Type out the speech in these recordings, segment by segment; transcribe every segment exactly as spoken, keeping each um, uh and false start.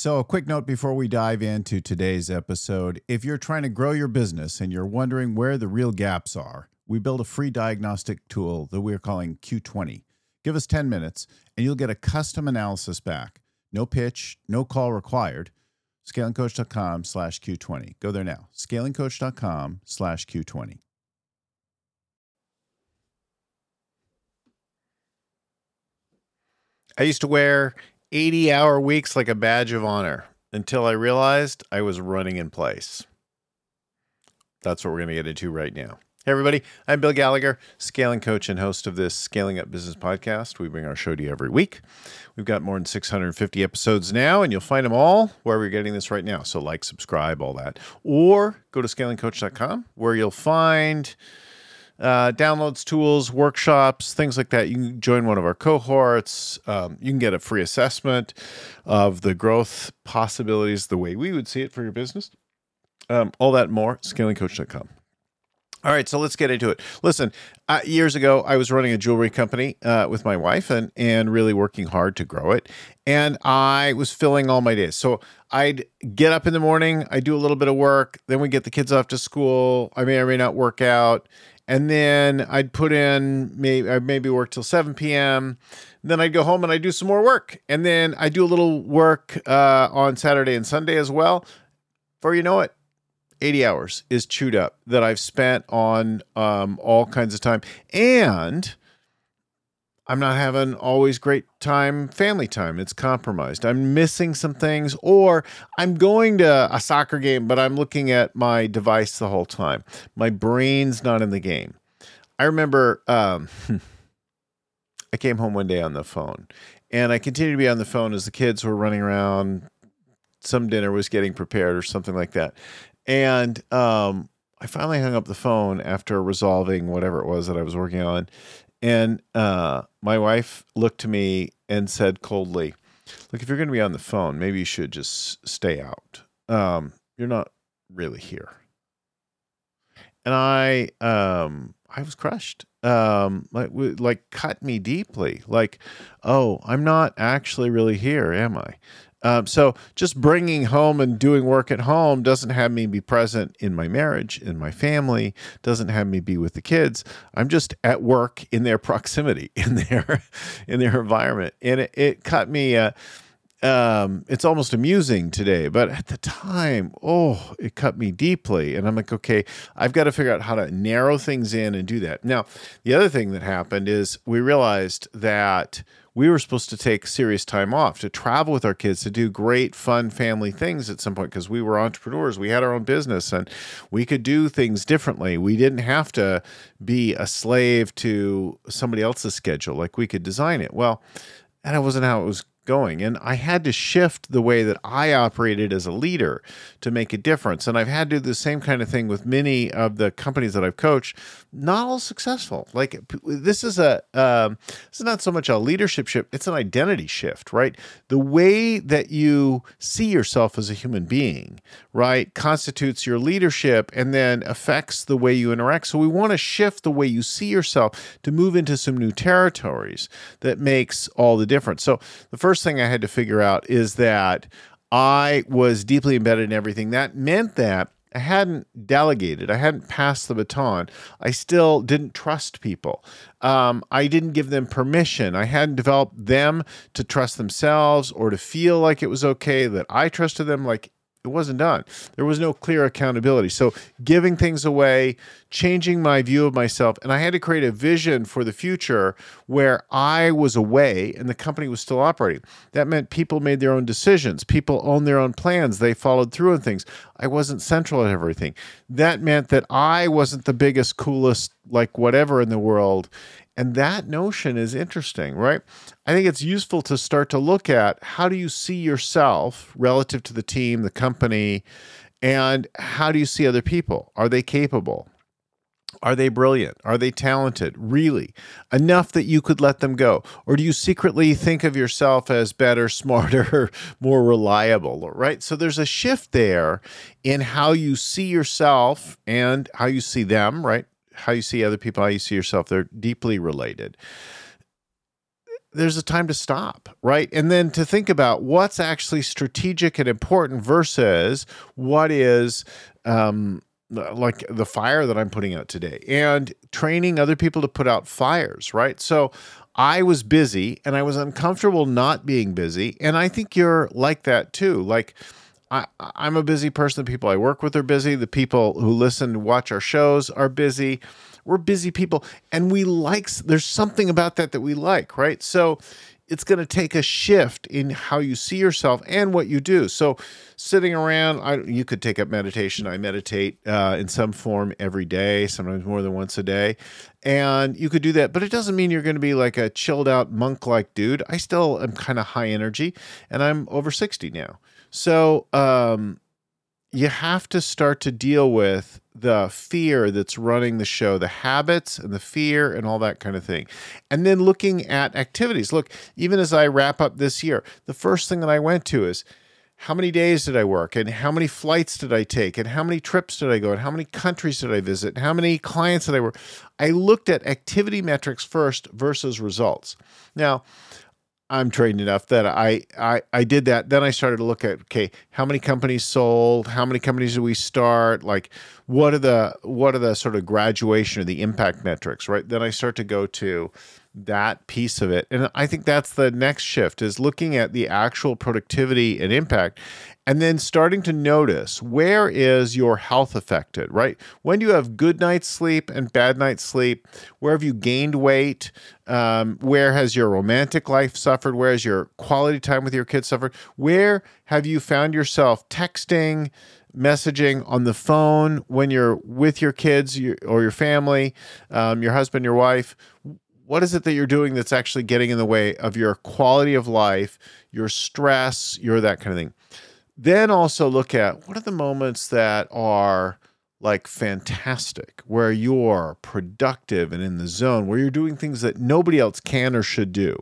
So, a quick note before we dive into today's episode. If you're trying to grow your business and you're wondering where the real gaps are, we built a free diagnostic tool that we're calling Q twenty. Give us ten minutes and you'll get a custom analysis back. No pitch, no call required. scalingcoach.com slash Q20. Go there now. scalingcoach.com slash Q20. I used to wear eighty-hour weeks like a badge of honor until I realized I was running in place. That's what we're going to get into right now. Hey, everybody. I'm Bill Gallagher, scaling coach and host of this Scaling Up Business podcast. We bring our show to you every week. We've got more than six hundred fifty episodes now, and you'll find them all wherever you're getting this right now. So like, subscribe, all that. Or go to scaling coach dot com where you'll find Uh, downloads, tools, workshops, things like that. You can join one of our cohorts. Um, you can get a free assessment of the growth possibilities the way we would see it for your business. Um, all that and more, scaling coach dot com. All right, so let's get into it. Listen, uh, years ago, I was running a jewelry company uh, with my wife and, and really working hard to grow it. And I was filling all my days. So I'd get up in the morning, I'd do a little bit of work, then we get the kids off to school. I may or may not work out. And then I'd put in, maybe, I'd maybe work till seven p.m. Then I'd go home and I'd do some more work. And then I do a little work uh, on Saturday and Sunday as well. Before you know it, eighty hours is chewed up that I've spent on um, all kinds of time. And I'm not having always great time, family time. It's compromised. I'm missing some things, or I'm going to a soccer game, but I'm looking at my device the whole time. My brain's not in the game. I remember um, I came home one day on the phone, and I continued to be on the phone as the kids were running around. Some dinner was getting prepared or something like that. And um, I finally hung up the phone after resolving whatever it was that I was working on. And uh, my wife looked to me and said coldly, look, if you're going to be on the phone, maybe you should just stay out. Um, you're not really here. And I, um, I was crushed. Um, like, like cut me deeply. Like, oh, I'm not actually really here, am I? Um, so just bringing home and doing work at home doesn't have me be present in my marriage, in my family, doesn't have me be with the kids. I'm just at work in their proximity, in their, in their environment. And it, it cut me, uh, um, it's almost amusing today, but at the time, oh, it cut me deeply. And I'm like, okay, I've got to figure out how to narrow things in and do that. Now, the other thing that happened is we realized that we were supposed to take serious time off to travel with our kids, to do great, fun family things at some point, because we were entrepreneurs. We had our own business and we could do things differently. We didn't have to be a slave to somebody else's schedule. Like, we could design it. Well, that wasn't how it was going. And I had to shift the way that I operated as a leader to make a difference. And I've had to do the same kind of thing with many of the companies that I've coached, not all successful. Like, this is a, um, this is not so much a leadership shift, it's an identity shift, right? The way that you see yourself as a human being, right, constitutes your leadership and then affects the way you interact. So we want to shift the way you see yourself to move into some new territories that makes all the difference. So the first First thing I had to figure out is that I was deeply embedded in everything. That meant that I hadn't delegated. I hadn't passed the baton. I still didn't trust people. Um, I didn't give them permission. I hadn't developed them to trust themselves or to feel like it was okay that I trusted them. Like, it wasn't done. There was no clear accountability. So giving things away, changing my view of myself, and I had to create a vision for the future where I was away and the company was still operating. That meant people made their own decisions. People owned their own plans. They followed through on things. I wasn't central at everything. That meant that I wasn't the biggest, coolest, like whatever in the world. And that notion is interesting, right? I think it's useful to start to look at how do you see yourself relative to the team, the company, and how do you see other people? Are they capable? Are they brilliant? Are they talented? Really? Enough that you could let them go? Or do you secretly think of yourself as better, smarter, more reliable, right? So there's a shift there in how you see yourself and how you see them, right? How you see other people, how you see yourself. They're deeply related. there's a time to stop, right? And then to think about what's actually strategic and important versus what is um, like the fire that I'm putting out today, and training other people to put out fires, right? So I was busy and I was uncomfortable not being busy. And I think you're like that too. Like I, I'm a busy person. The people I work with are busy. The people who listen, watch our shows are busy. We're busy people, and we like, there's something about that that we like, right? So it's going to take a shift in how you see yourself and what you do. So sitting around, I, you could take up meditation. I meditate uh, in some form every day, sometimes more than once a day. And you could do that, but it doesn't mean you're going to be like a chilled out monk-like dude. I still am kind of high energy, and I'm over sixty now. So um, you have to start to deal with the fear that's running the show, the habits and the fear and all that kind of thing. And then looking at activities. Look, even as I wrap up this year, the first thing that I went to is how many days did I work, and how many flights did I take, and how many trips did I go, and how many countries did I visit, and how many clients did I work. I looked at activity metrics first versus results. Now, I'm trained enough that I, I I did that. Then I started to look at, okay, how many companies sold? How many companies did we start? Like, what are the what are the sort of graduation or the impact metrics, right? Then I start to go to that piece of it. And I think that's the next shift, is looking at the actual productivity and impact, and then starting to notice, where is your health affected, right? When do you have good night's sleep and bad night's sleep? Where have you gained weight? Um, where has your romantic life suffered? Where has your quality time with your kids suffered? Where have you found yourself texting, messaging on the phone when you're with your kids your, or your family, um, your husband, your wife? What is it that you're doing that's actually getting in the way of your quality of life, your stress, your that kind of thing? Then also look at, what are the moments that are like fantastic, where you're productive and in the zone, where you're doing things that nobody else can or should do.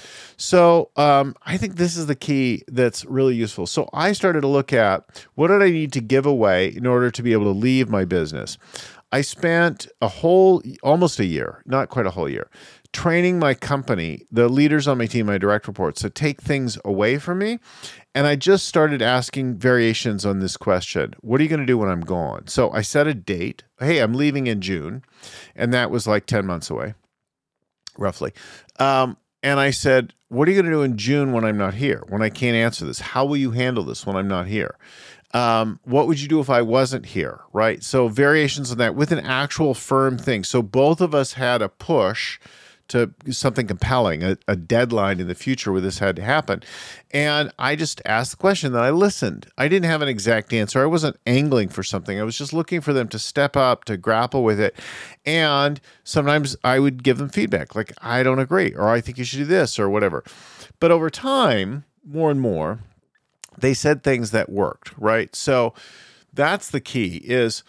So um, I think this is the key that's really useful. So I started to look at, what did I need to give away in order to be able to leave my business? I spent a whole, almost a year, not quite a whole year, training my company, the leaders on my team, my direct reports, to take things away from me. And I just started asking variations on this question. What are you going to do when I'm gone? So I set a date. Hey, I'm leaving in June. And that was like ten months away, roughly. Um, and I said, what are you going to do in June when I'm not here, when I can't answer this? How will you handle this when I'm not here? Um, what would you do if I wasn't here, right? So variations on that with an actual firm thing. So both of us had a push to something compelling, a, a deadline in the future where this had to happen. And I just asked the question, that I listened. I didn't have an exact answer. I wasn't angling for something. I was just looking for them to step up, to grapple with it. And sometimes I would give them feedback, like, I don't agree, or I think you should do this, or whatever. But over time, more and more, they said things that worked, right? So that's the key, is,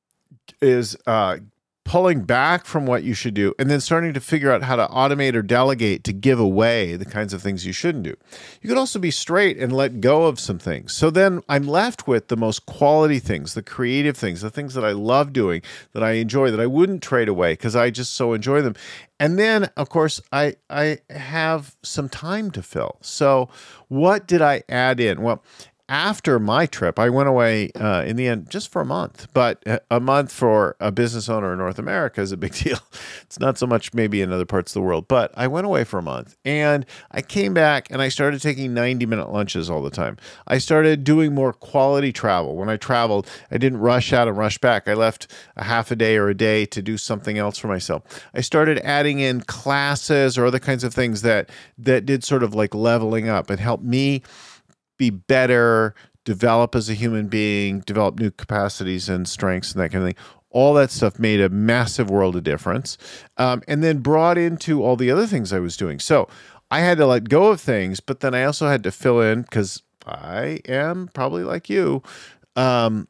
is uh, pulling back from what you should do, and then starting to figure out how to automate or delegate to give away the kinds of things you shouldn't do. You could also be straight and let go of some things. So then I'm left with the most quality things, the creative things, the things that I love doing, that I enjoy, that I wouldn't trade away because I just so enjoy them. And then, of course, I I have some time to fill. So what did I add in? Well, after my trip, I went away uh, in the end just for a month, but a month for a business owner in North America is a big deal. It's not so much maybe in other parts of the world, but I went away for a month, and I came back and I started taking ninety minute lunches all the time. I started doing more quality travel. When I traveled, I didn't rush out and rush back. I left a half a day or a day to do something else for myself. I started adding in classes or other kinds of things that that did sort of like leveling up and help me be better, develop as a human being, develop new capacities and strengths and that kind of thing. All that stuff made a massive world of difference. Um, and then brought into all the other things I was doing. So I had to let go of things, but then I also had to fill in, because I am probably like you, um,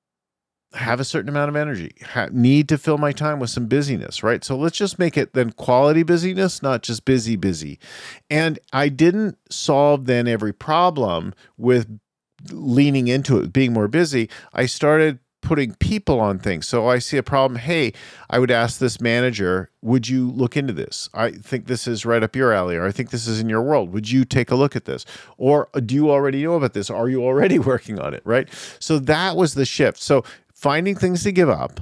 have a certain amount of energy, ha- need to fill my time with some busyness, right? So let's just make it then quality busyness, not just busy, busy. And I didn't solve then every problem with leaning into it, being more busy. I started putting people on things. So I see a problem. Hey, I would ask this manager, would you look into this? I think this is right up your alley, or I think this is in your world. Would you take a look at this? Or do you already know about this? Are you already working on it, right? So that was the shift. So finding things to give up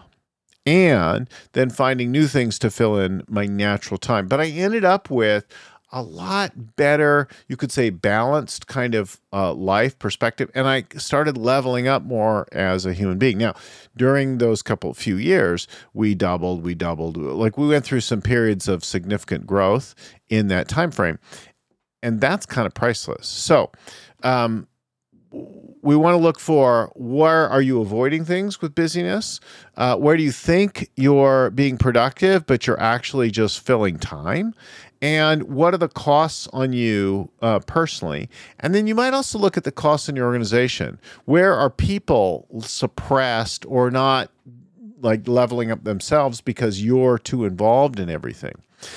and then finding new things to fill in my natural time. But I ended up with a lot better, you could say, balanced kind of uh, life perspective. And I started leveling up more as a human being. Now, during those couple few years, we doubled, we doubled. Like we went through some periods of significant growth in that time frame. And that's kind of priceless. So um, we want to look for, where are you avoiding things with busyness? Uh, where do you think you're being productive, but you're actually just filling time? And what are the costs on you uh, personally? And then you might also look at the costs in your organization. Where are people suppressed or not like leveling up themselves because you're too involved in everything?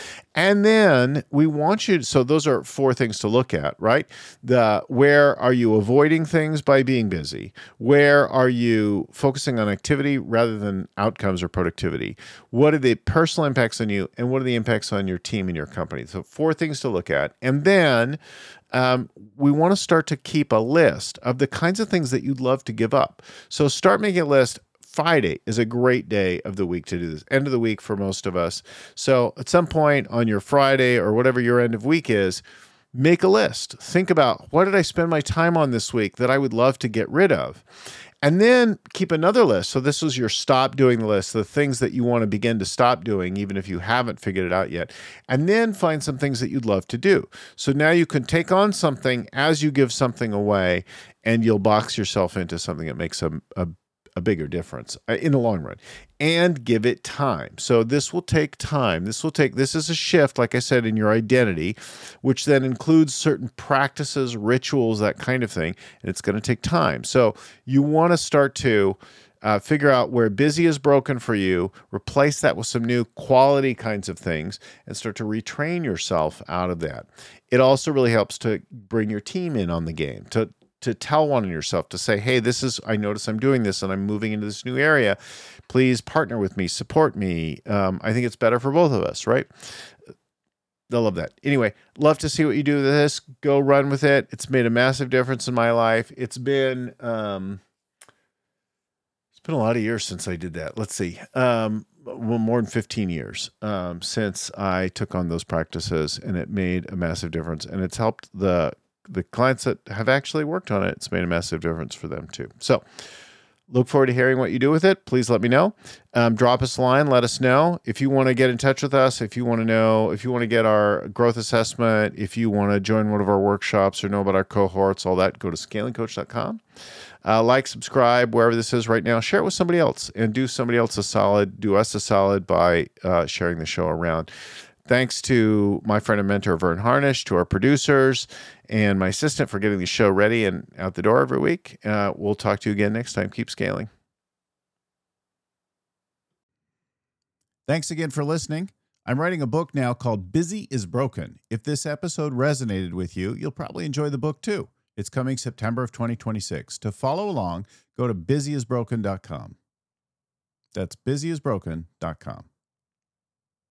And then we want you to, so those are four things to look at, right? The where are you avoiding things by being busy? Where are you focusing on activity rather than outcomes or productivity? What are the personal impacts on you, and what are the impacts on your team and your company? So four things to look at. And then um, we want to start to keep a list of the kinds of things that you'd love to give up. So start making a list. Friday is a great day of the week to do this. End of the week for most of us. So at some point on your Friday or whatever your end of week is, make a list. Think about, what did I spend my time on this week that I would love to get rid of? And then keep another list. So this is your stop doing list, the things that you want to begin to stop doing, even if you haven't figured it out yet. And then find some things that you'd love to do. So now you can take on something as you give something away, and you'll box yourself into something that makes a, a a bigger difference in the long run, and give it time. So this will take time. This will take, this is a shift, like I said, in your identity, which then includes certain practices, rituals, that kind of thing. And it's going to take time. So you want to start to uh, figure out where busy is broken for you, replace that with some new quality kinds of things, and start to retrain yourself out of that. It also really helps to bring your team in on the game, to to tell one of yourself, to say, hey, this is, I notice I'm doing this and I'm moving into this new area. Please partner with me, support me. Um, I think it's better for both of us, right? They'll love that. Anyway, love to see what you do with this. Go run with it. It's made a massive difference in my life. It's been, um, it's been a lot of years since I did that. Let's see. Um, well, more than fifteen years um, since I took on those practices, and it made a massive difference. And it's helped the the clients that have actually worked on it. It's made a massive difference for them too. So look forward to hearing what you do with it. Please let me know. Um, drop us a line. Let us know. If you want to get in touch with us, if you want to know, if you want to get our growth assessment, if you want to join one of our workshops or know about our cohorts, all that, go to scaling coach dot com. Uh, like, subscribe, wherever this is right now. Share it with somebody else, and do somebody else a solid, do us a solid by uh, sharing the show around. Thanks to my friend and mentor, Vern Harnish, to our producers, and my assistant for getting the show ready and out the door every week. Uh, we'll talk to you again next time. Keep scaling. Thanks again for listening. I'm writing a book now called Busy is Broken. If this episode resonated with you, you'll probably enjoy the book too. It's coming September of twenty twenty-six. To follow along, go to busy is broken dot com. That's busy is broken dot com.